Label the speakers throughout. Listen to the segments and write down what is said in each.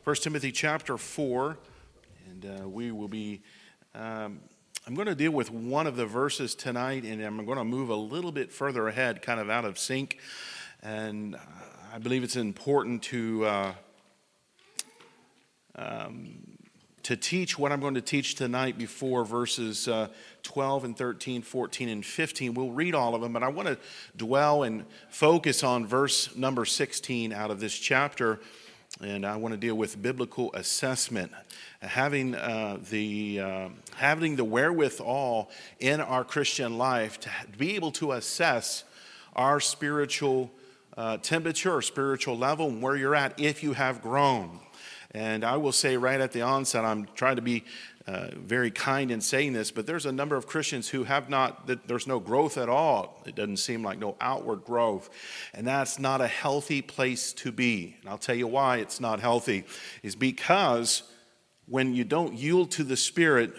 Speaker 1: 1 Timothy chapter 4, and we will be, I'm going to deal with one of the verses tonight, and I'm going to move a little bit further ahead, kind of out of sync, and I believe it's important to teach what I'm going to teach tonight before verses 12 and 13, 14, and 15. We'll read all of them, but I want to dwell and focus on verse number 16 out of this chapter, and I want to deal with biblical assessment. Having the wherewithal in our Christian life to be able to assess our spiritual temperature or spiritual level and where you're at if you have grown. And I will say right at the onset, I'm trying to be very kind in saying this, but there's a number of Christians who have not, that there's no growth at all. It doesn't seem like no outward growth. And that's not a healthy place to be. And I'll tell you why it's not healthy. Is because when you don't yield to the Spirit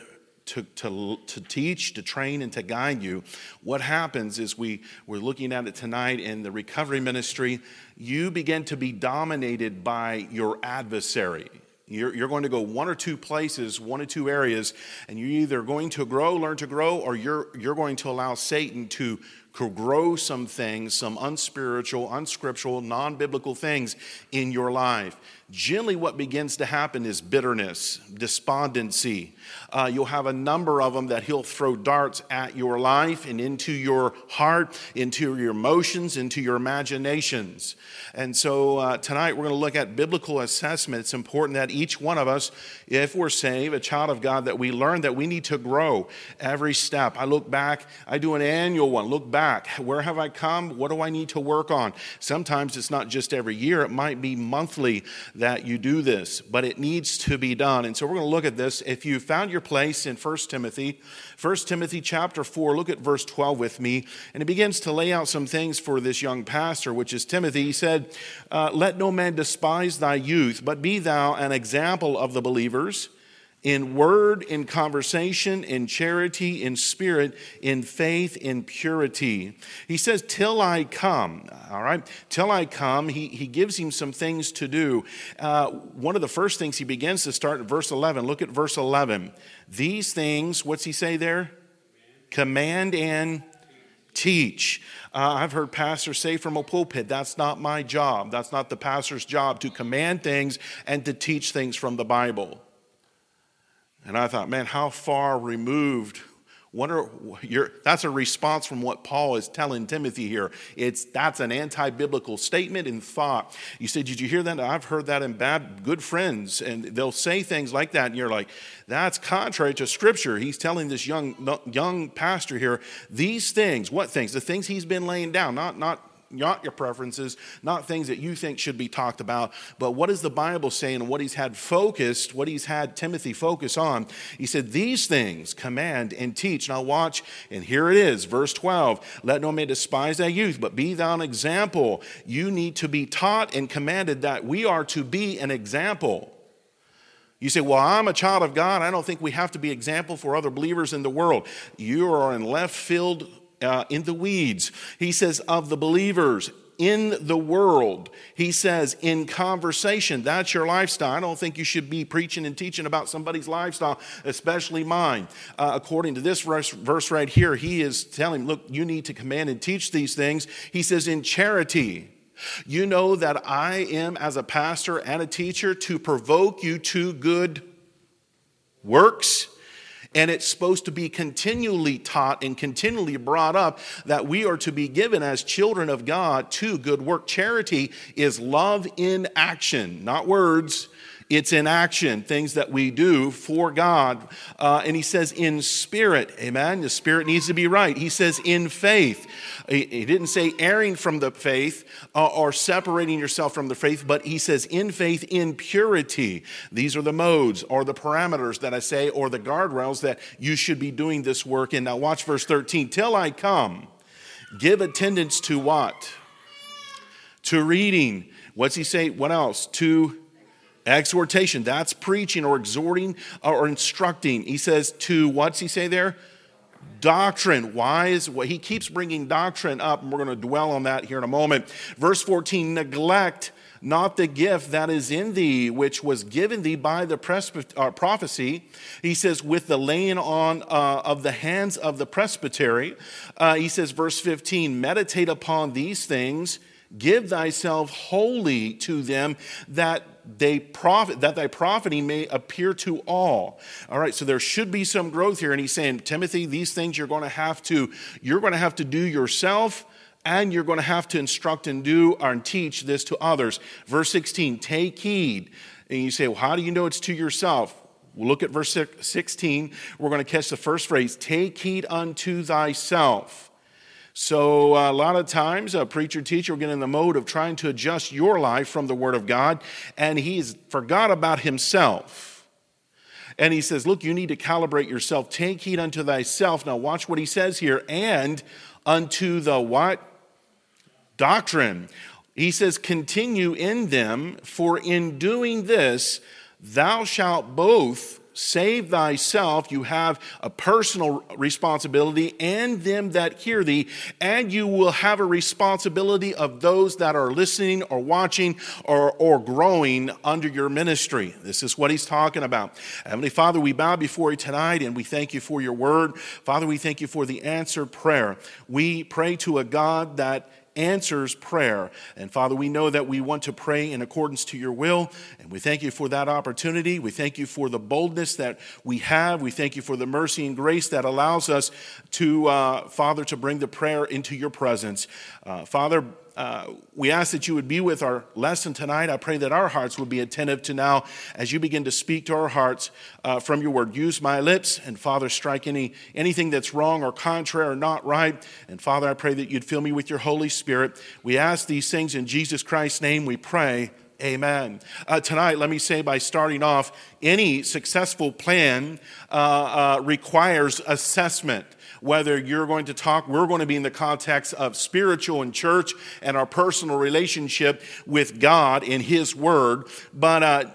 Speaker 1: to teach, to train, and to guide you, what happens is we're looking at it tonight in the recovery ministry, you begin to be dominated by your adversary. You're going to go one or two places, one or two areas, and you're either going to grow, learn to grow, or you're going to allow Satan to grow some things, some unspiritual, unscriptural, non-biblical things in your life. Generally, what begins to happen is bitterness, despondency. You'll have a number of them that he'll throw darts at your life and into your heart, into your emotions, into your imaginations. And so tonight we're going to look at biblical assessment. It's important that each one of us, if we're saved, a child of God, that we learn that we need to grow every step. I look back, I do an annual one, look back. Where have I come? What do I need to work on? Sometimes it's not just every year, it might be monthly that you do this, but it needs to be done. And so we're going to look at this. If you found your place in 1 Timothy chapter 4, look at verse 12 with me, and it begins to lay out some things for this young pastor, which is Timothy. He said, let no man despise thy youth, but be thou an example of the believers, in word, in conversation, in charity, in spirit, in faith, in purity. He says, till I come, all right? Till I come, he gives him some things to do. One of the first things he begins to start at verse 11. Look at verse 11. These things, what's he say there? Command and teach. I've heard pastors say from a pulpit, that's not my job. That's not the pastor's job to command things and to teach things from the Bible. And I thought, man, how far removed. That's a response from what Paul is telling Timothy here. That's an anti-biblical statement in thought. You said, did you hear that? I've heard that in good friends, and they'll say things like that, and you're like, that's contrary to Scripture. He's telling this young pastor here, these things. What things? The things he's been laying down, not your preferences, not things that you think should be talked about, but what is the Bible saying and what he's had Timothy focus on. He said, these things command and teach. Now watch, and here it is, verse 12. Let no man despise thy youth, but be thou an example. You need to be taught and commanded that we are to be an example. You say, well, I'm a child of God. I don't think we have to be example for other believers in the world. You are in left field, in the weeds. He says of the believers in the world. He says in conversation. That's your lifestyle. I don't think you should be preaching and teaching about somebody's lifestyle, especially mine. According to this verse right here, he is telling, look, you need to command and teach these things. He says in charity. You know that I am, as a pastor and a teacher, to provoke you to good works. And it's supposed to be continually taught and continually brought up that we are to be given as children of God to good work. Charity is love in action, not words. It's in action, things that we do for God. And he says in spirit, amen? The spirit needs to be right. He says in faith. He didn't say erring from the faith or separating yourself from the faith, but he says in faith, in purity. These are the modes or the parameters that I say, or the guardrails that you should be doing this work in. Now watch verse 13. Till I come, give attendance to what? To reading. What's he say? What else? To exhortation. That's preaching or exhorting or instructing. He says to, what's he say there? Doctrine. He keeps bringing doctrine up, and we're going to dwell on that here in a moment. Verse 14, neglect not the gift that is in thee, which was given thee by the prophecy. He says, with the laying on of the hands of the presbytery. He says, verse 15, meditate upon these things, give thyself wholly to them, that thy profiting may appear to all. All right, so there should be some growth here. And he's saying, Timothy, these things you're going to have to do yourself, and you're going to have to instruct and do and teach this to others. Verse 16, take heed. And you say, well, how do you know it's to yourself? We'll look at verse 16. We're going to catch the first phrase, take heed unto thyself. So a lot of times a preacher, teacher will get in the mode of trying to adjust your life from the Word of God, and he's forgot about himself. And he says, look, you need to calibrate yourself. Take heed unto thyself. Now watch what he says here. And unto the what? Doctrine. He says, continue in them, for in doing this, thou shalt both save thyself. You have a personal responsibility, and them that hear thee, and you will have a responsibility of those that are listening or watching or growing under your ministry. This is what he's talking about. Heavenly Father, we bow before you tonight, and we thank you for your word. Father, we thank you for the answered prayer. We pray to a God that answers prayer. And Father, we know that we want to pray in accordance to your will, and we thank you for that opportunity. We thank you for the boldness that we have. We thank you for the mercy and grace that allows us to, Father, to bring the prayer into your presence. Father, we ask that you would be with our lesson tonight. I pray that our hearts would be attentive to now as you begin to speak to our hearts from your word. Use my lips, and Father, strike anything that's wrong or contrary or not right. And Father, I pray that you'd fill me with your Holy Spirit. We ask these things in Jesus Christ's name we pray. Amen. Tonight, let me say by starting off, any successful plan requires assessment. Whether you're going to talk, we're going to be in the context of spiritual and church and our personal relationship with God in His Word. But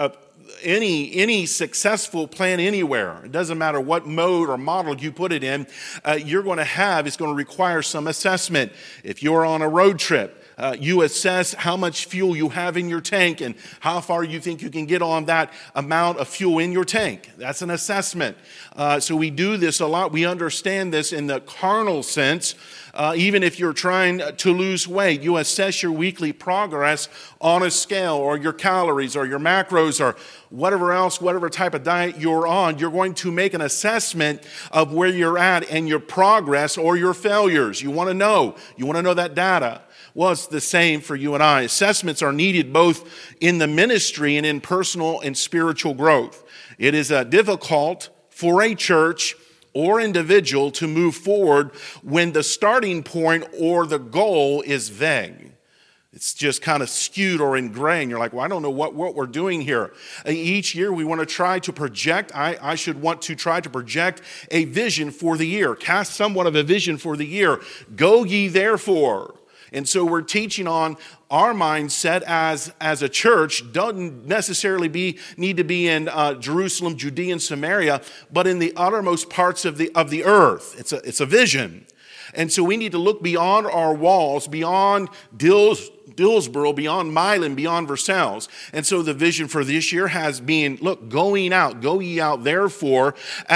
Speaker 1: any successful plan anywhere, it doesn't matter what mode or model you put it in, you're going to have, it's going to require some assessment. If you're on a road trip, you assess how much fuel you have in your tank and how far you think you can get on that amount of fuel in your tank. That's an assessment. So we do this a lot. We understand this in the carnal sense. Even if you're trying to lose weight, you assess your weekly progress on a scale, or your calories or your macros or whatever else, whatever type of diet you're on. You're going to make an assessment of where you're at and your progress or your failures. You want to know that data. Well, it's the same for you and I. Assessments are needed both in the ministry and in personal and spiritual growth. It is difficult for a church or individual to move forward when the starting point or the goal is vague. It's just kind of skewed or ingrained. You're like, well, I don't know what we're doing here. Each year we want to try to project. I should want to try to project a vision for the year. Cast somewhat of a vision for the year. Go ye therefore. And so we're teaching on our mindset as a church doesn't necessarily need to be in Jerusalem, Judea, and Samaria, but in the uttermost parts of the earth. It's a vision. And so we need to look beyond our walls, beyond Dillsboro, beyond Milan, beyond Versailles. And so the vision for this year has been, look, go ye out therefore,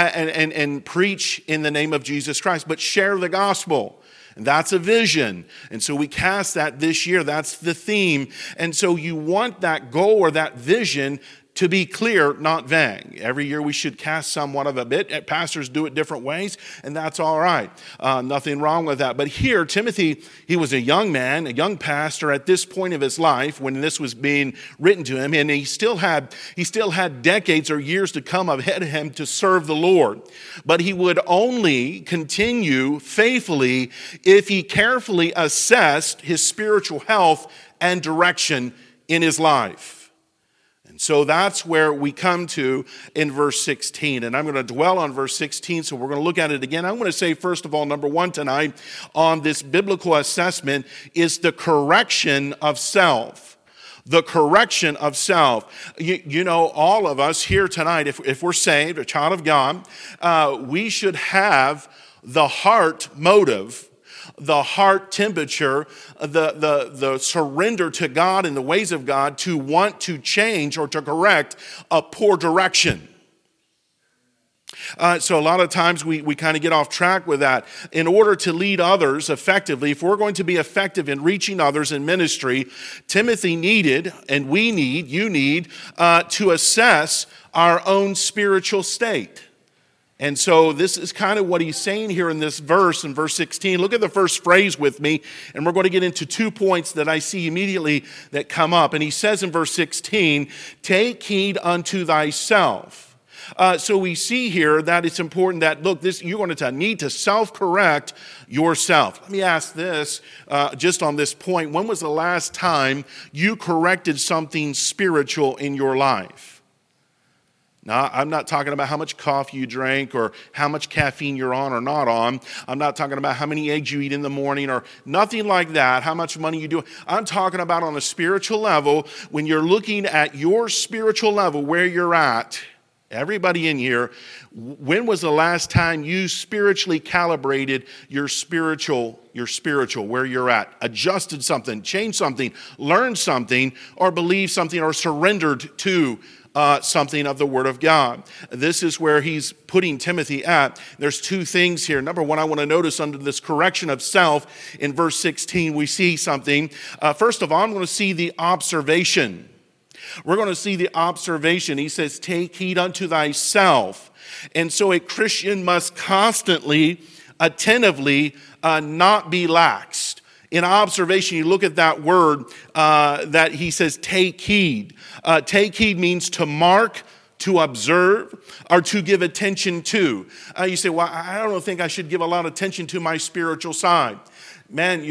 Speaker 1: and preach in the name of Jesus Christ, but share the gospel. And that's a vision. And so we cast that this year. That's the theme. And so you want that goal or that vision to be clear, not vague. Every year we should cast somewhat of a bit. Pastors do it different ways, and that's all right. Nothing wrong with that. But here, Timothy, he was a young man, a young pastor at this point of his life when this was being written to him, and he still had decades or years to come ahead of him to serve the Lord. But he would only continue faithfully if he carefully assessed his spiritual health and direction in his life. And so that's where we come to in verse 16. And I'm going to dwell on verse 16, so we're going to look at it again. I'm going to say, first of all, number one tonight on this biblical assessment is the correction of self. The correction of self. You know, all of us here tonight, if we're saved, a child of God, we should have the heart motive the heart temperature, the surrender to God and the ways of God to want to change or to correct a poor direction. So a lot of times we kind of get off track with that. In order to lead others effectively, if we're going to be effective in reaching others in ministry, Timothy needed, and you need, to assess our own spiritual state. And so this is kind of what he's saying here in this verse, in verse 16. Look at the first phrase with me, and we're going to get into 2 points that I see immediately that come up. And he says in verse 16, take heed unto thyself. So we see here that it's important that, look, you're going to need to self-correct yourself. Let me ask this, just on this point. When was the last time you corrected something spiritual in your life? Now, I'm not talking about how much coffee you drank or how much caffeine you're on or not on. I'm not talking about how many eggs you eat in the morning or nothing like that, how much money you do. I'm talking about on a spiritual level, when you're looking at your spiritual level, where you're at. Everybody in here, when was the last time you spiritually calibrated your spiritual, where you're at? Adjusted something, changed something, learned something, or believed something, or surrendered to something of the Word of God. This is where he's putting Timothy at. There's 2 things here. Number one, I want to notice under this correction of self in verse 16, we see something. First of all, I'm going to see the observation. We're going to see the observation. He says, take heed unto thyself. And so a Christian must constantly, attentively, not be laxed. In observation, you look at that word that he says, take heed. Take heed means to mark, to observe, or to give attention to. You say, well, I don't think I should give a lot of attention to my spiritual side. Man,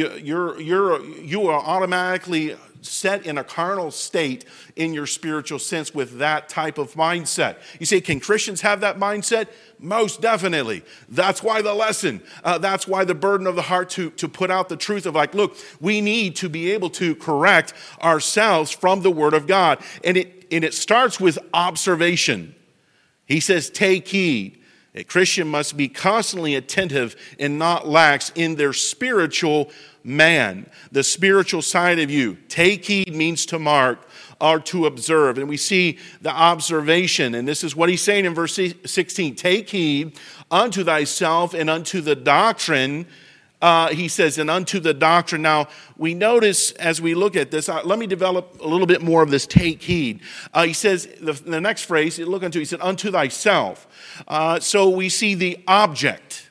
Speaker 1: you are automatically set in a carnal state in your spiritual sense with that type of mindset. You say, can Christians have that mindset? Most definitely. That's why the lesson. That's why the burden of the heart to put out the truth of like, look, we need to be able to correct ourselves from the Word of God. And it starts with observation. He says, take heed. A Christian must be constantly attentive and not lax in their spiritual man, the spiritual side of you. Take heed means to mark or to observe. And we see the observation. And this is what he's saying in verse 16. Take heed unto thyself and unto the doctrine. He says, and unto the doctrine. Now, we notice as we look at this, let me develop a little bit more of this take heed. He says, the next phrase, look unto, he said, unto thyself. So we see the object.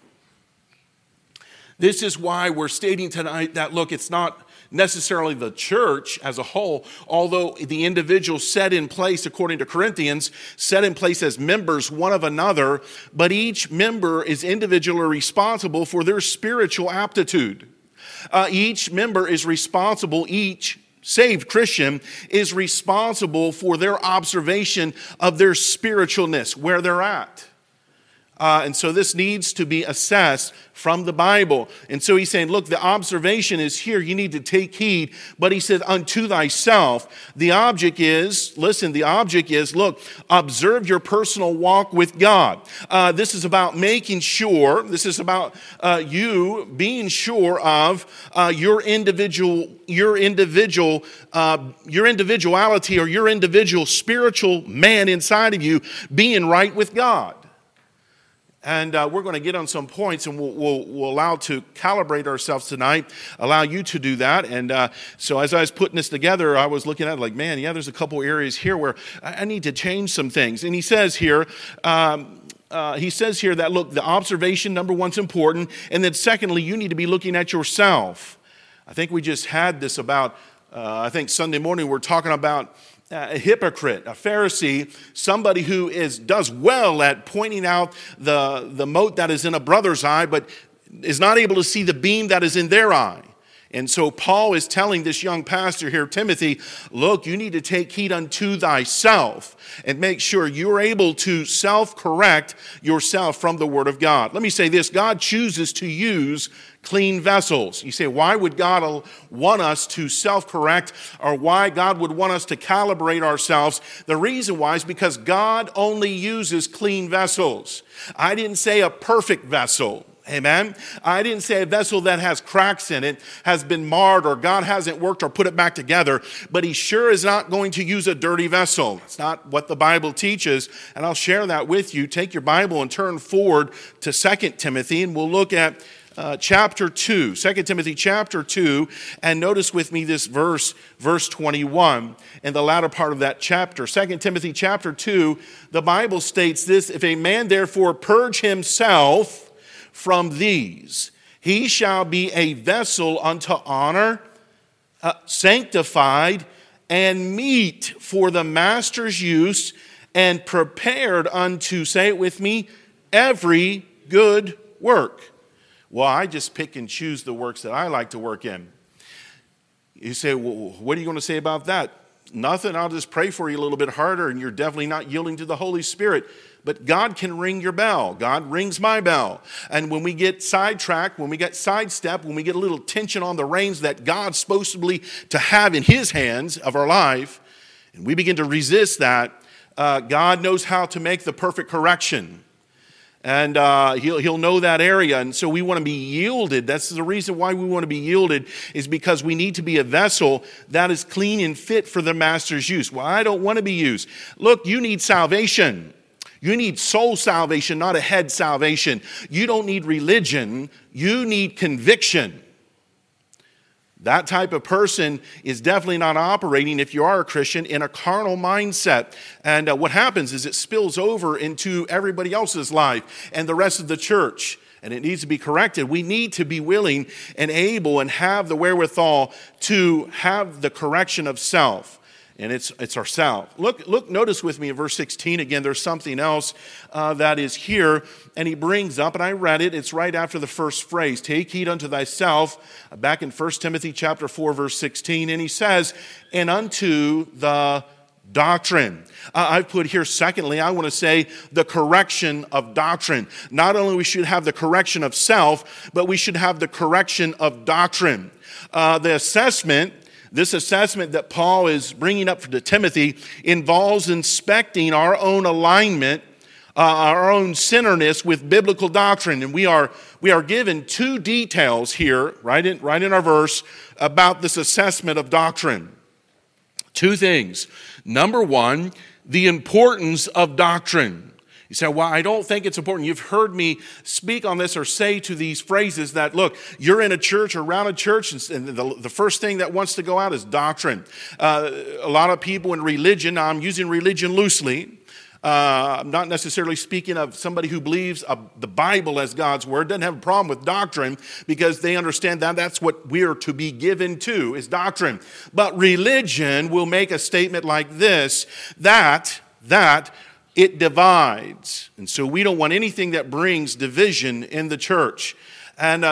Speaker 1: This is why we're stating tonight that, look, it's not necessarily the church as a whole, although the individual set in place, according to Corinthians, set in place as members one of another, but each member is individually responsible for their spiritual aptitude. Each member is responsible, each saved Christian is responsible for their observation of their spiritualness, where they're at. And so this needs to be assessed from the Bible. And so he's saying, look, the observation is here. You need to take heed. But he said, unto thyself. The object is, look, observe your personal walk with God. This is about making sure, this is about you being sure of your individuality or your individual spiritual man inside of you being right with God. And we're going to get on some points, and we'll allow to calibrate ourselves tonight, allow you to do that. And so as I was putting this together, I was looking at it like, man, yeah, there's a couple areas here where I need to change some things. And he says here that, look, the observation, number one, is important. And then secondly, you need to be looking at yourself. I think we just had this about, Sunday morning, we're talking about a hypocrite, a Pharisee, somebody who does well at pointing out the mote that is in a brother's eye, but is not able to see the beam that is in their eye. And so Paul is telling this young pastor here, Timothy, look, you need to take heed unto thyself and make sure you're able to self-correct yourself from the Word of God. Let me say this, God chooses to use clean vessels. You say, why would God want us to self-correct, or why God would want us to calibrate ourselves? The reason why is because God only uses clean vessels. I didn't say a perfect vessel. Amen. I didn't say a vessel that has cracks in it, has been marred, or God hasn't worked or put it back together, but he sure is not going to use a dirty vessel. It's not what the Bible teaches, and I'll share that with you. Take your Bible and turn forward to 2 Timothy, and we'll look at chapter 2, 2 Timothy chapter 2, and notice with me this verse 21, in the latter part of that chapter. 2 Timothy chapter 2, the Bible states this: if a man therefore purge himself from these, he shall be a vessel unto honor, sanctified, and meet for the master's use, and prepared unto, say it with me, every good work. Well, I just pick and choose the works that I like to work in. You say, well, what are you going to say about that? Nothing. I'll just pray for you a little bit harder, and you're definitely not yielding to the Holy Spirit. But God can ring your bell. God rings my bell. And when we get sidetracked, when we get sidestepped, when we get a little tension on the reins that God's supposedly to have in his hands of our life, and we begin to resist that, God knows how to make the perfect correction. And he'll know that area. And so we want to be yielded. That's the reason why we want to be yielded, is because we need to be a vessel that is clean and fit for the master's use. Well, I don't want to be used. Look, you need salvation. You need soul salvation, not a head salvation. You don't need religion. You need conviction. That type of person is definitely not operating, if you are a Christian, in a carnal mindset. And what happens is it spills over into everybody else's life and the rest of the church. And it needs to be corrected. We need to be willing and able and have the wherewithal to have the correction of self. And it's ourself. Look, notice with me in verse 16 again, there's something else that is here. And he brings up, and I read it, it's right after the first phrase, take heed unto thyself, back in 1 Timothy chapter 4, verse 16. And he says, and unto the doctrine. I've put here, secondly, I want to say the correction of doctrine. Not only we should have the correction of self, but we should have the correction of doctrine. This assessment that Paul is bringing up to Timothy involves inspecting our own alignment, our own centeredness with biblical doctrine. And we are given two details here, right in our verse, about this assessment of doctrine. Two things. Number one, the importance of doctrine. You say, well, I don't think it's important. You've heard me speak on this or say to these phrases that, look, you're in a church or around a church, and the first thing that wants to go out is doctrine. A lot of people in religion, now I'm using religion loosely. I'm not necessarily speaking of somebody who believes the Bible as God's word, doesn't have a problem with doctrine because they understand that that's what we're to be given to, is doctrine. But religion will make a statement like this, that it divides. And so we don't want anything that brings division in the church. And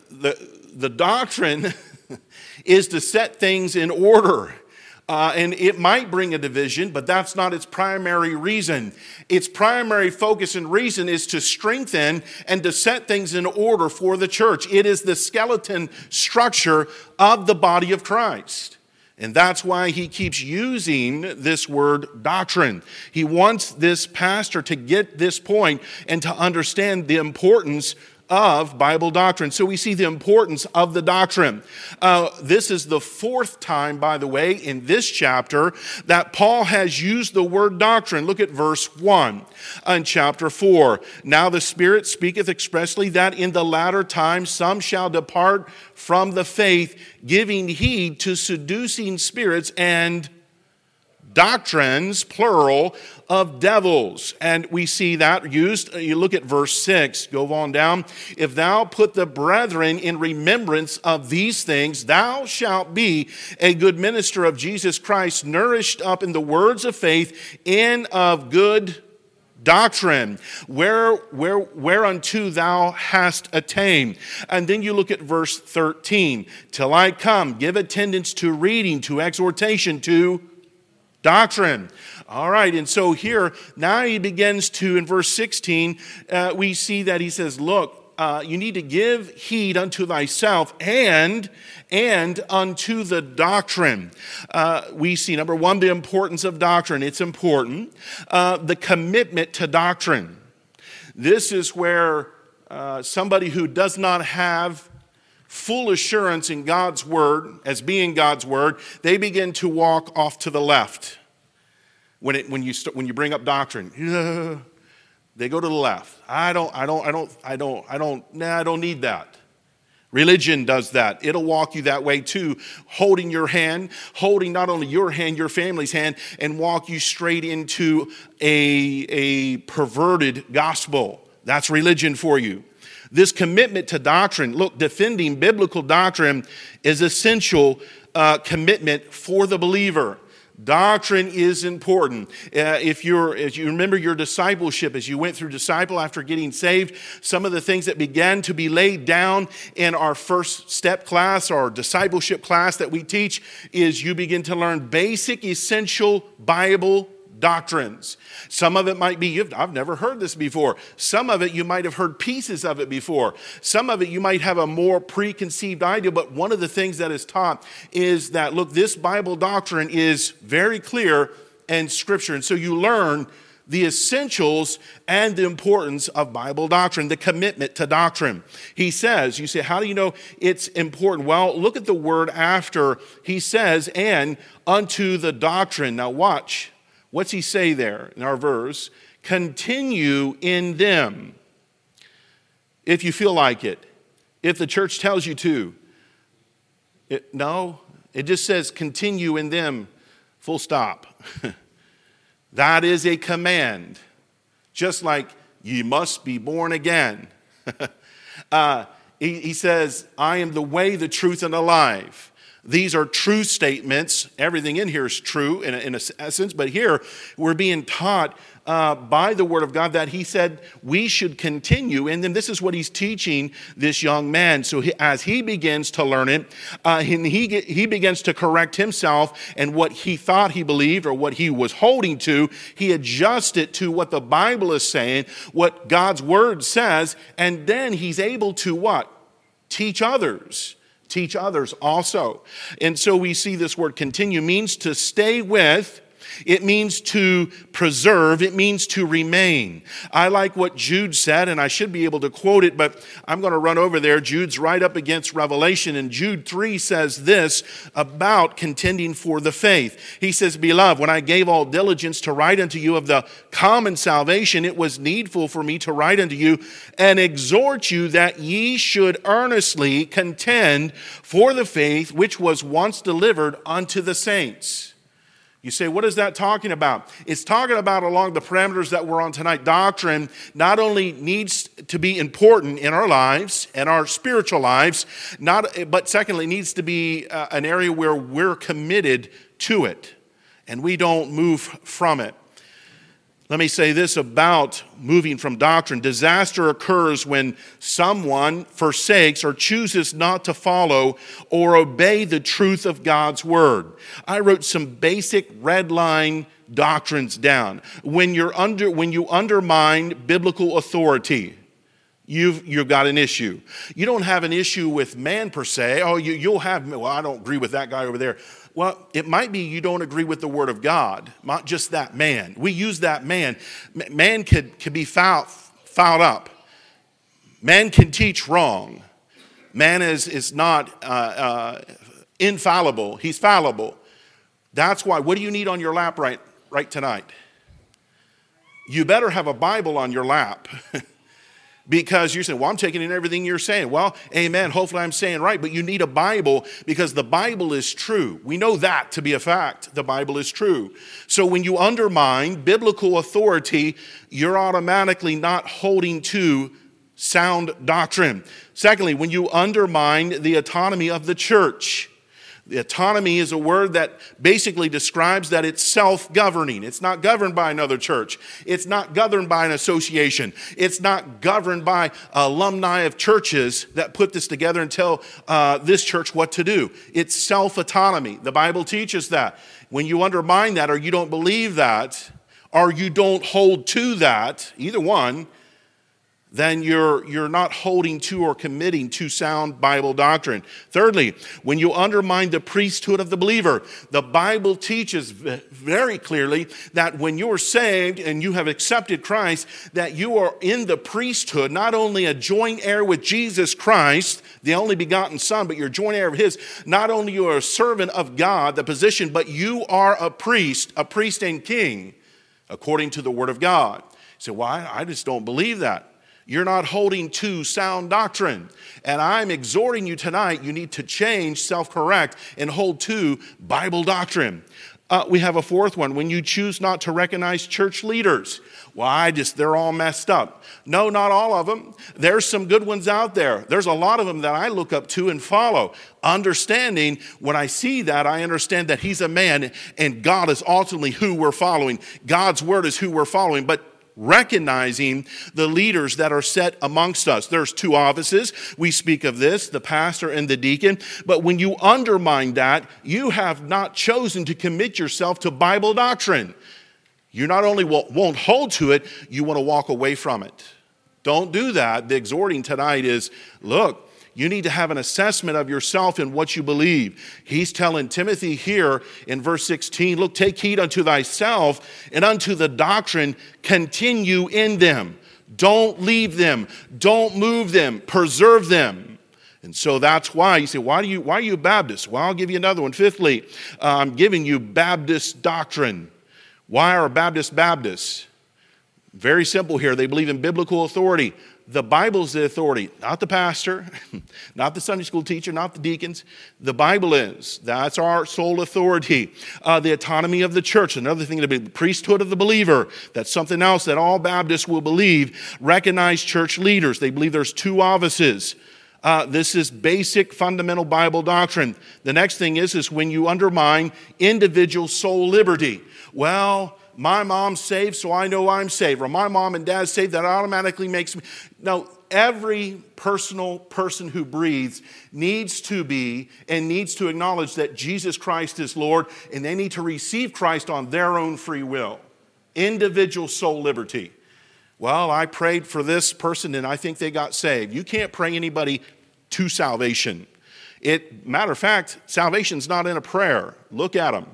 Speaker 1: the doctrine is to set things in order. And it might bring a division, but that's not its primary reason. Its primary focus and reason is to strengthen and to set things in order for the church. It is the skeleton structure of the body of Christ. And that's why he keeps using this word doctrine. He wants this pastor to get this point and to understand the importance of Bible doctrine. So we see the importance of the doctrine. This is the fourth time, by the way, in this chapter that Paul has used the word doctrine. Look at verse 1 in chapter 4. Now the Spirit speaketh expressly that in the latter times some shall depart from the faith, giving heed to seducing spirits and doctrines, plural, of devils. And we see that used. You look at verse 6, go on down. If thou put the brethren in remembrance of these things, thou shalt be a good minister of Jesus Christ, nourished up in the words of faith and of good doctrine, whereunto thou hast attained. And then you look at verse 13. Till I come, give attendance to reading, to exhortation, to doctrine. All right, and so here, now he begins to, in verse 16, we see that he says, look, you need to give heed unto thyself and unto the doctrine. We see, number one, the importance of doctrine. It's important. The commitment to doctrine. This is where somebody who does not have full assurance in God's word as being God's word, they begin to walk off to the left. When you bring up doctrine, they go to the left. I don't need that. Religion does that. It'll walk you that way too, holding your hand, holding not only your hand, your family's hand, and walk you straight into a perverted gospel. That's religion for you. This commitment to doctrine, look, defending biblical doctrine is essential commitment for the believer. Doctrine is important. If you remember your discipleship, as you went through disciple after getting saved, some of the things that began to be laid down in our first step class, our discipleship class that we teach, is you begin to learn basic, essential Bible doctrines. Some of it might be, I've never heard this before. Some of it, you might have heard pieces of it before. Some of it, you might have a more preconceived idea, but one of the things that is taught is that, look, this Bible doctrine is very clear in Scripture. And so you learn the essentials and the importance of Bible doctrine, the commitment to doctrine. He says, you say, how do you know it's important? Well, look at the word after. He says, and unto the doctrine. Now watch. What's he say there in our verse? Continue in them. If you feel like it. If the church tells you to. No, it just says continue in them. Full stop. That is a command. Just like you must be born again. He says, I am the way, the truth, and the life. These are true statements. Everything in here is true in a sense, but here we're being taught by the Word of God that he said we should continue. And then this is what he's teaching this young man. So as he begins to learn it, he begins to correct himself, and what he thought he believed or what he was holding to, he adjusts it to what the Bible is saying, what God's Word says, and then he's able to what? Teach others. Teach others also. And so we see this word continue means to stay with. It means to preserve. It means to remain. I like what Jude said, and I should be able to quote it, but I'm going to run over there. Jude's right up against Revelation, and Jude 3 says this about contending for the faith. He says, Beloved, when I gave all diligence to write unto you of the common salvation, it was needful for me to write unto you and exhort you that ye should earnestly contend for the faith which was once delivered unto the saints. You say, what is that talking about? It's talking about along the parameters that we're on tonight. Doctrine not only needs to be important in our lives and our spiritual lives, but secondly, needs to be an area where we're committed to it and we don't move from it. Let me say this about moving from doctrine. Disaster occurs when someone forsakes or chooses not to follow or obey the truth of God's word. I wrote some basic red line doctrines down. When you undermine biblical authority, you've got an issue. You don't have an issue with man per se. You'll have, well, I don't agree with that guy over there. Well, it might be you don't agree with the word of God, not just that man. We use that man. Man can be fouled up. Man can teach wrong. Man is not infallible. He's fallible. That's why. What do you need on your lap right tonight? You better have a Bible on your lap. Because you're saying, well, I'm taking in everything you're saying. Well, amen. Hopefully I'm saying right. But you need a Bible because the Bible is true. We know that to be a fact. The Bible is true. So when you undermine biblical authority, you're automatically not holding to sound doctrine. Secondly, when you undermine the autonomy of the church. The autonomy is a word that basically describes that it's self-governing. It's not governed by another church. It's not governed by an association. It's not governed by alumni of churches that put this together and tell this church what to do. It's self-autonomy. The Bible teaches that. When you undermine that or you don't believe that or you don't hold to that, either one, then you're not holding to or committing to sound Bible doctrine. Thirdly, when you undermine the priesthood of the believer, the Bible teaches very clearly that when you're saved and you have accepted Christ, that you are in the priesthood, not only a joint heir with Jesus Christ, the only begotten Son, but you're joint heir of his. Not only you are a servant of God, the position, but you are a priest and king, according to the Word of God. You say, well, I just don't believe that. You're not holding to sound doctrine. And I'm exhorting you tonight, you need to change, self-correct, and hold to Bible doctrine. We have a fourth one. When you choose not to recognize church leaders. Well, they're all messed up. No, not all of them. There's some good ones out there. There's a lot of them that I look up to and follow. Understanding, when I see that, I understand that he's a man and God is ultimately who we're following. God's word is who we're following. But recognizing the leaders that are set amongst us. There's two offices. We speak of this, the pastor and the deacon. But when you undermine that, you have not chosen to commit yourself to Bible doctrine. You not only won't hold to it, you want to walk away from it. Don't do that. The exhorting tonight is, look, you need to have an assessment of yourself and what you believe. He's telling Timothy here in verse 16, look, take heed unto thyself and unto the doctrine, continue in them. Don't leave them. Don't move them. Preserve them. And so that's why you say, why are you Baptist? Well, I'll give you another one. Fifthly, I'm giving you Baptist doctrine. Why are Baptists Baptists? Very simple here. They believe in biblical authority. The Bible's the authority, not the pastor, not the Sunday school teacher, not the deacons. The Bible is. That's our sole authority. The autonomy of the church, another thing, the priesthood of the believer. That's something else that all Baptists will believe. Recognize church leaders. They believe there's two offices. This is basic fundamental Bible doctrine. The next thing is when you undermine individual soul liberty. Well, my mom's saved, so I know I'm saved. Or my mom and dad's saved, that automatically makes me. No, every person who breathes needs to be and needs to acknowledge that Jesus Christ is Lord, and they need to receive Christ on their own free will. Individual soul liberty. Well, I prayed for this person and I think they got saved. You can't pray anybody to salvation. Matter of fact, salvation's not in a prayer. Look at them.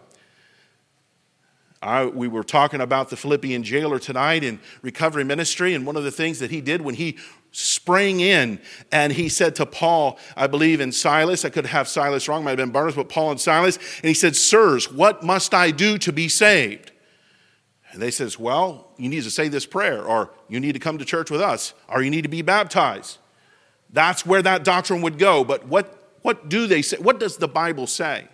Speaker 1: We were talking about the Philippian jailer tonight in recovery ministry, and one of the things that he did when he sprang in and he said to Paul, I believe in Silas, I could have Silas wrong, might have been Barnabas, but Paul and Silas, and he said, sirs, what must I do to be saved? And they says, well, you need to say this prayer, or you need to come to church with us, or you need to be baptized. That's where that doctrine would go. But what do they say? What does the Bible say?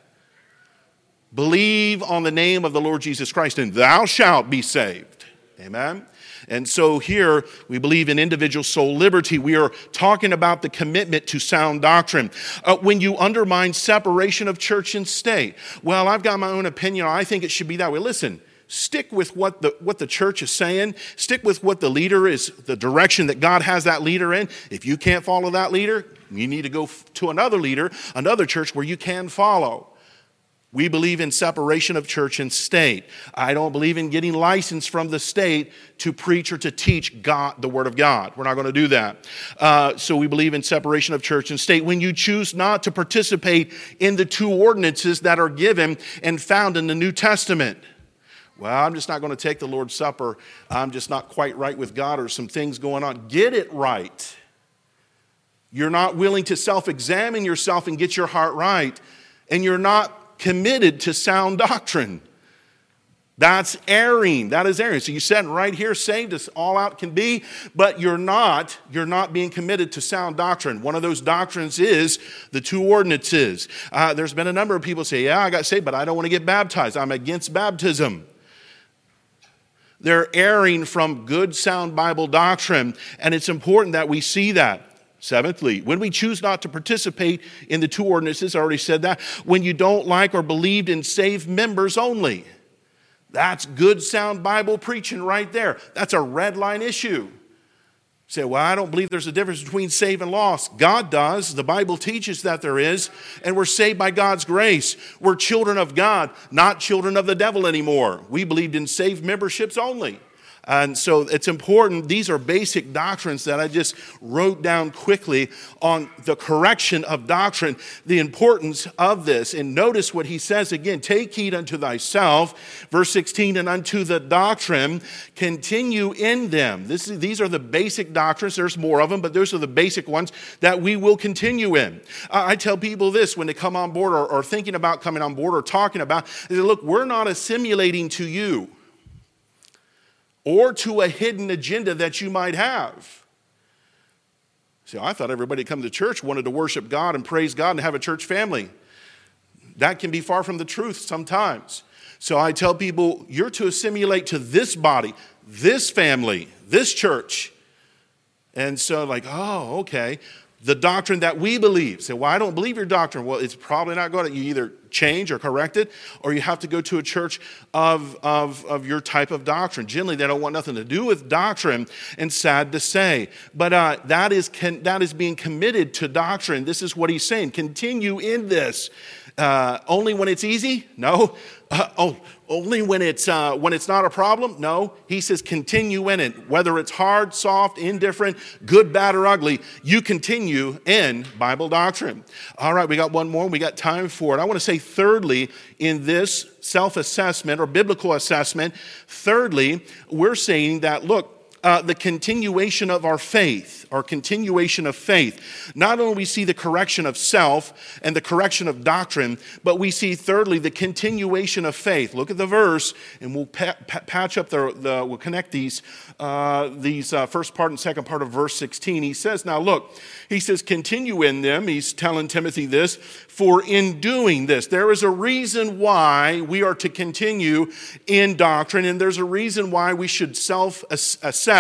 Speaker 1: Believe on the name of the Lord Jesus Christ, and thou shalt be saved. Amen? And so here we believe in individual soul liberty. We are talking about the commitment to sound doctrine. When you undermine separation of church and state, well, I've got my own opinion. I think it should be that way. Listen, stick with what the church is saying. Stick with what the leader is, the direction that God has that leader in. If you can't follow that leader, you need to go to another leader, another church where you can follow. We believe in separation of church and state. I don't believe in getting license from the state to preach or to teach God, the Word of God. We're not going to do that. So we believe in separation of church and state. When you choose not to participate in the two ordinances that are given and found in the New Testament. Well, I'm just not going to take the Lord's Supper. I'm just not quite right with God, or some things going on. Get it right. You're not willing to self-examine yourself and get your heart right. And you're not committed to sound doctrine. That's erring. That is erring. So you said right here, saved as all out can be, but you're not being committed to sound doctrine. One of those doctrines is the two ordinances. There's been a number of people say, yeah, I got saved, but I don't want to get baptized. I'm against baptism. They're erring from good, sound Bible doctrine, and it's important that we see that. Seventhly, when we choose not to participate in the two ordinances, I already said that, when you don't like or believed in saved members only. That's good, sound Bible preaching right there. That's a red line issue. You say, well, I don't believe there's a difference between saved and lost. God does. The Bible teaches that there is, and we're saved by God's grace. We're children of God, not children of the devil anymore. We believed in saved memberships only. And so it's important. These are basic doctrines that I just wrote down quickly on the correction of doctrine, the importance of this. And notice what he says again, take heed unto thyself, verse 16, and unto the doctrine, continue in them. These are the basic doctrines. There's more of them, but those are the basic ones that we will continue in. I tell people this when they come on board or thinking about coming on board or talking about, they say, look, we're not assimilating to you or to a hidden agenda that you might have. See, I thought everybody come to church wanted to worship God and praise God and have a church family. That can be far from the truth sometimes. So I tell people, you're to assimilate to this body, this family, this church. And so like, oh, okay. The doctrine that we believe. Say, well, I don't believe your doctrine. Well, it's probably not going to. You either change or correct it, or you have to go to a church of your type of doctrine. Generally, they don't want nothing to do with doctrine, and sad to say. But that is being committed to doctrine. This is what he's saying. Continue in this. Only when it's easy? No. Only when it's not a problem? No. He says continue in it. Whether it's hard, soft, indifferent, good, bad, or ugly, you continue in Bible doctrine. All right, we got one more. We got time for it. I want to say thirdly, in this self-assessment or biblical assessment, thirdly, we're saying that, look, the continuation of our faith, our continuation of faith. Not only we see the correction of self and the correction of doctrine, but we see thirdly the continuation of faith. Look at the verse, and we'll patch up we'll connect these first part and second part of verse 16. He says, now look, he says, continue in them. He's telling Timothy this, for in doing this, there is a reason why we are to continue in doctrine, and there's a reason why we should self-assess.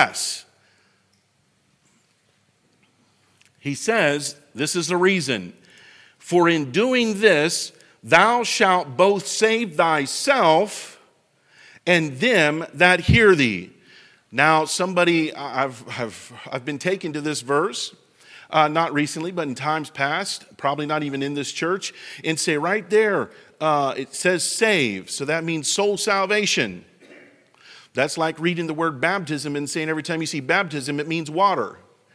Speaker 1: He says, this is the reason. For in doing this, thou shalt both save thyself and them that hear thee. Now, somebody, I've been taken to this verse, not recently, but in times past, probably not even in this church, and say right there, it says save. So that means soul salvation. That's like reading the word baptism and saying every time you see baptism, it means water.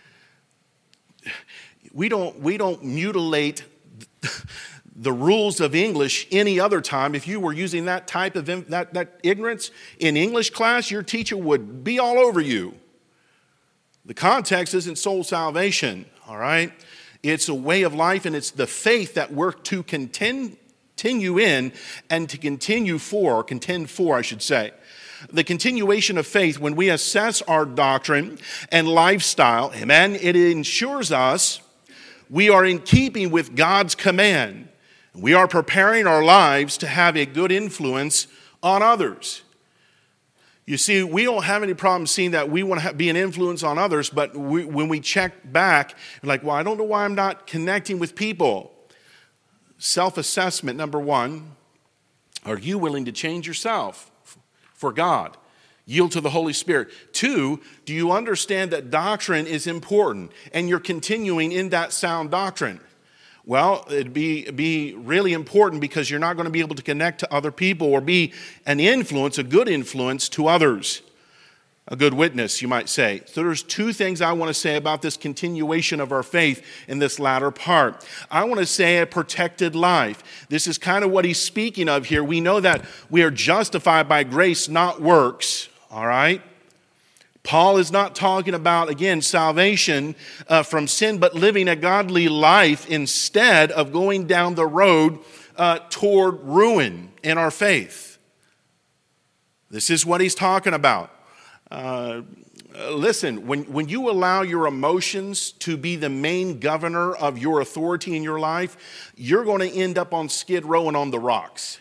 Speaker 1: We don't mutilate the rules of English any other time. If you were using that type of that ignorance in English class, your teacher would be all over you. The context isn't soul salvation, all right? It's a way of life, and it's the faith that we're to continue in and to contend for, I should say. The continuation of faith, when we assess our doctrine and lifestyle, amen, it ensures us we are in keeping with God's command. We are preparing our lives to have a good influence on others. You see, we don't have any problem seeing that we want to be an influence on others, but when we check back, we're like, well, I don't know why I'm not connecting with people. Self-assessment, number one, are you willing to change yourself for God? Yield to the Holy Spirit. Two, do you understand that doctrine is important and you're continuing in that sound doctrine? Well, it'd be really important because you're not going to be able to connect to other people or be an influence, a good influence to others. A good witness, you might say. So there's two things I want to say about this continuation of our faith in this latter part. I want to say a protected life. This is kind of what he's speaking of here. We know that we are justified by grace, not works. All right? Paul is not talking about, again, salvation from sin, but living a godly life instead of going down the road toward ruin in our faith. This is what he's talking about. Listen, when you allow your emotions to be the main governor of your authority in your life, you're going to end up on Skid Row and on the rocks.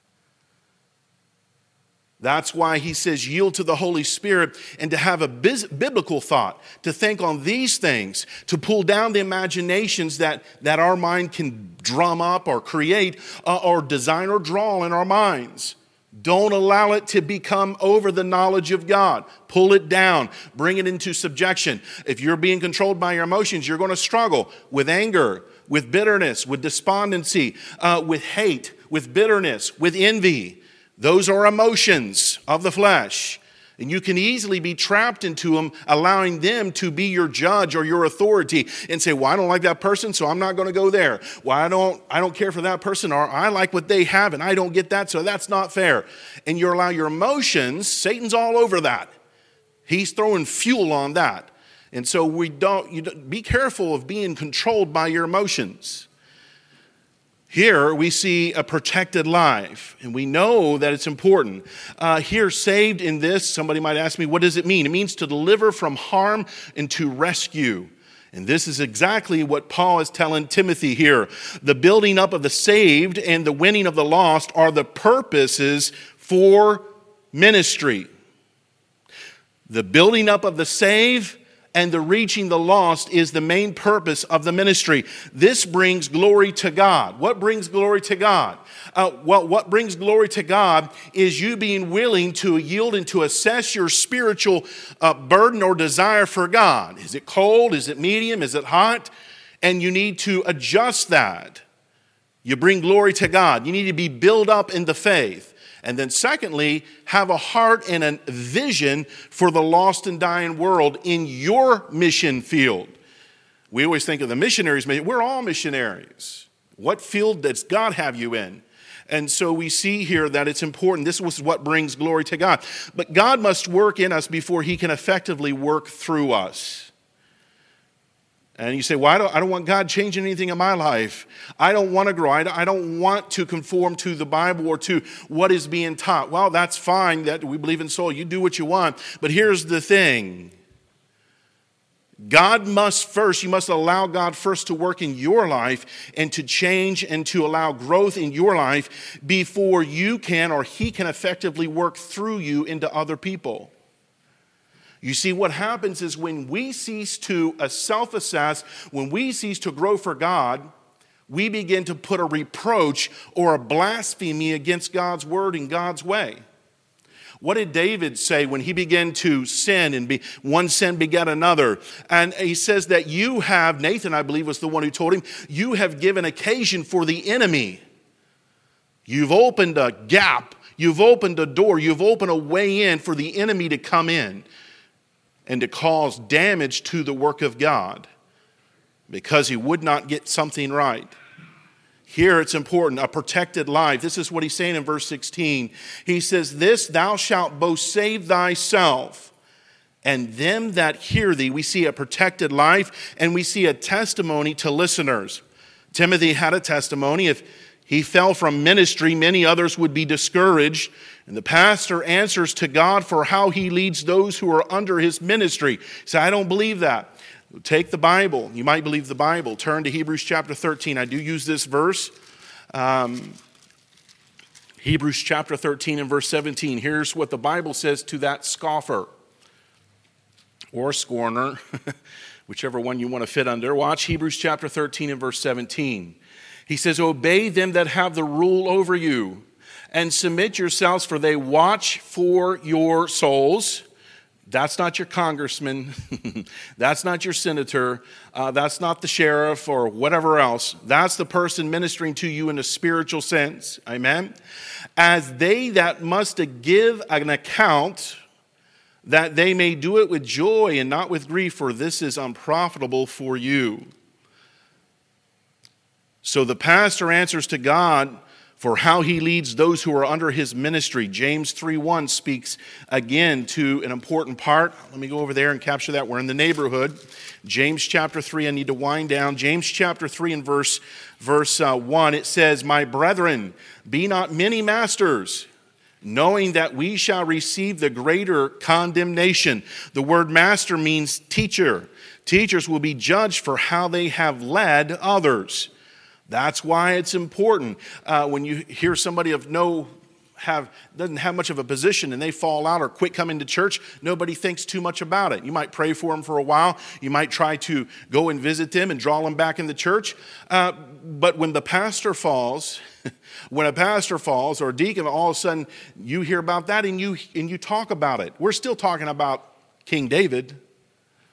Speaker 1: That's why he says yield to the Holy Spirit and to have a biblical thought, to think on these things, to pull down the imaginations that our mind can drum up or create or design or draw in our minds. Don't allow it to become over the knowledge of God. Pull it down. Bring it into subjection. If you're being controlled by your emotions, you're going to struggle with anger, with bitterness, with despondency, with hate, with bitterness, with envy. Those are emotions of the flesh. And you can easily be trapped into them, allowing them to be your judge or your authority and say, well, I don't like that person, so I'm not going to go there. Well, I don't care for that person, or I like what they have and I don't get that, so that's not fair. And you allow your emotions, Satan's all over that. He's throwing fuel on that. And so be careful of being controlled by your emotions. Here we see a protected life, and we know that it's important. Here, saved in this, somebody might ask me, what does it mean? It means to deliver from harm and to rescue. And this is exactly what Paul is telling Timothy here. The building up of the saved and the winning of the lost are the purposes for ministry. The building up of the saved and the reaching the lost is the main purpose of the ministry. This brings glory to God. What brings glory to God? What brings glory to God is you being willing to yield and to assess your spiritual burden or desire for God. Is it cold? Is it medium? Is it hot? And you need to adjust that. You bring glory to God. You need to be built up in the faith. And then secondly, have a heart and a vision for the lost and dying world in your mission field. We always think of the missionaries. We're all missionaries. What field does God have you in? And so we see here that it's important. This was what brings glory to God. But God must work in us before he can effectively work through us. And you say, well, I don't want God changing anything in my life. I don't want to grow. I don't want to conform to the Bible or to what is being taught. Well, that's fine that we believe in soul. You do what you want. But here's the thing. You must allow God first to work in your life and to change and to allow growth in your life before you can or he can effectively work through you into other people. You see, what happens is when we cease to self-assess, when we cease to grow for God, we begin to put a reproach or a blasphemy against God's word and God's way. What did David say when he began to sin and one sin begat another? And he says that you have, Nathan I believe was the one who told him, you have given occasion for the enemy. You've opened a gap, you've opened a door, you've opened a way in for the enemy to come in and to cause damage to the work of God because he would not get something right. Here it's important, a protected life. This is what he's saying in verse 16. He says, this thou shalt both save thyself and them that hear thee. We see a protected life and we see a testimony to listeners. Timothy had a testimony. If he fell from ministry, many others would be discouraged. And the pastor answers to God for how he leads those who are under his ministry. Say, I don't believe that. Take the Bible. You might believe the Bible. Turn to Hebrews chapter 13. I do use this verse. Hebrews chapter 13 and verse 17. Here's what the Bible says to that scoffer or scorner, whichever one you want to fit under. Watch Hebrews chapter 13 and verse 17. He says, obey them that have the rule over you, and submit yourselves, for they watch for your souls. That's not your congressman. That's not your senator. That's not the sheriff or whatever else. That's the person ministering to you in a spiritual sense. Amen. As they that must give an account, that they may do it with joy and not with grief, for this is unprofitable for you. So the pastor answers to God for how he leads those who are under his ministry. James 3:1 speaks again to an important part. Let me go over there and capture that. We're in the neighborhood. James chapter 3, I need to wind down. James chapter 3 and verse 1, it says, my brethren, be not many masters, knowing that we shall receive the greater condemnation. The word master means teacher. Teachers will be judged for how they have led others. That's why it's important. When you hear somebody doesn't have much of a position and they fall out or quit coming to church, nobody thinks too much about it. You might pray for them for a while. You might try to go and visit them and draw them back in the church. But when the pastor falls, when a pastor falls or a deacon, all of a sudden you hear about that and you talk about it. We're still talking about King David.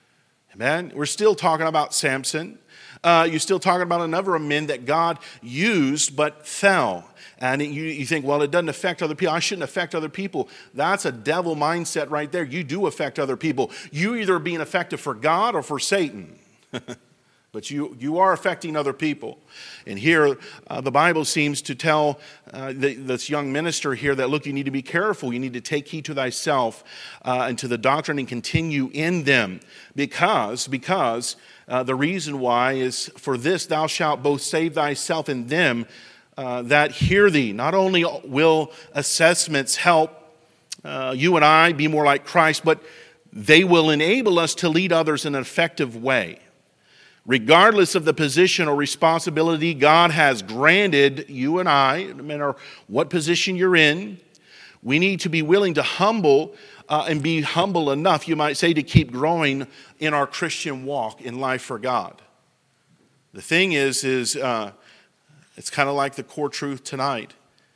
Speaker 1: Amen. We're still talking about Samson. You're still talking about a number of men that God used but fell. And you think, well, it doesn't affect other people. I shouldn't affect other people. That's a devil mindset right there. You do affect other people. You either being effective for God or for Satan. But you are affecting other people. And here, the Bible seems to tell this young minister here that, look, you need to be careful. You need to take heed to thyself and to the doctrine and continue in them. Because the reason why is, for this thou shalt both save thyself and them that hear thee. Not only will assessments help you and I be more like Christ, but they will enable us to lead others in an effective way. Regardless of the position or responsibility God has granted you and I, no matter what position you're in, we need to be willing to humble and be humble enough, you might say, to keep growing in our Christian walk in life for God. The thing is it's kind of like the core truth tonight.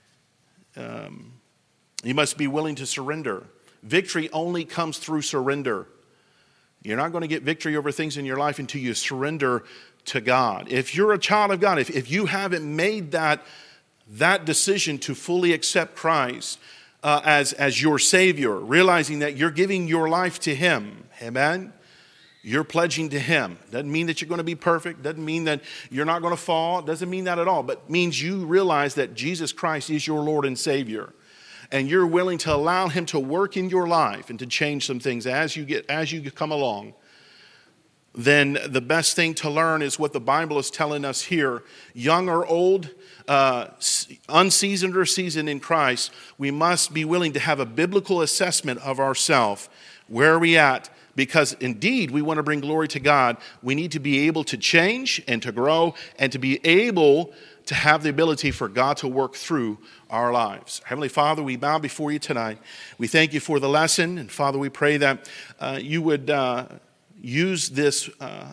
Speaker 1: You must be willing to surrender. Victory only comes through surrender. You're not going to get victory over things in your life until you surrender to God. If you're a child of God, if you haven't made that decision to fully accept Christ as your Savior, realizing that you're giving your life to Him, amen? You're pledging to Him. Doesn't mean that you're going to be perfect. Doesn't mean that you're not going to fall. Doesn't mean that at all. But means you realize that Jesus Christ is your Lord and Savior. And you're willing to allow Him to work in your life and to change some things as you come along, then the best thing to learn is what the Bible is telling us here. Young or old, unseasoned or seasoned in Christ, we must be willing to have a biblical assessment of ourselves. Where are we at? Because indeed, we want to bring glory to God. We need to be able to change and to grow and to be able to have the ability for God to work through our lives. Heavenly Father, we bow before you tonight. We thank you for the lesson. And Father, we pray that you would use this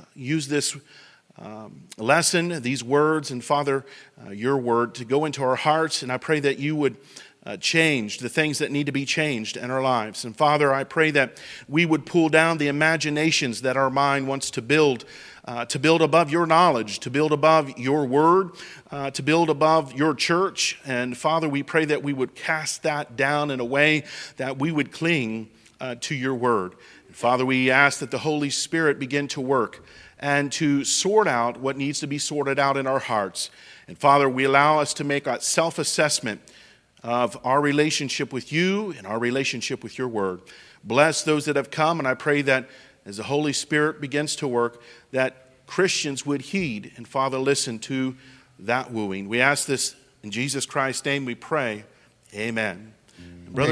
Speaker 1: lesson, these words, and Father, your word to go into our hearts. And I pray that you would change the things that need to be changed in our lives. And Father, I pray that we would pull down the imaginations that our mind wants to build above your knowledge, to build above your word, to build above your church. And Father, we pray that we would cast that down in a way that we would cling to your word. And Father, we ask that the Holy Spirit begin to work and to sort out what needs to be sorted out in our hearts. And Father, we allow us to make a self-assessment of our relationship with you and our relationship with your word. Bless those that have come, and I pray that as the Holy Spirit begins to work, that Christians would heed and, Father, listen to that wooing. We ask this in Jesus Christ's name we pray. Amen. Brother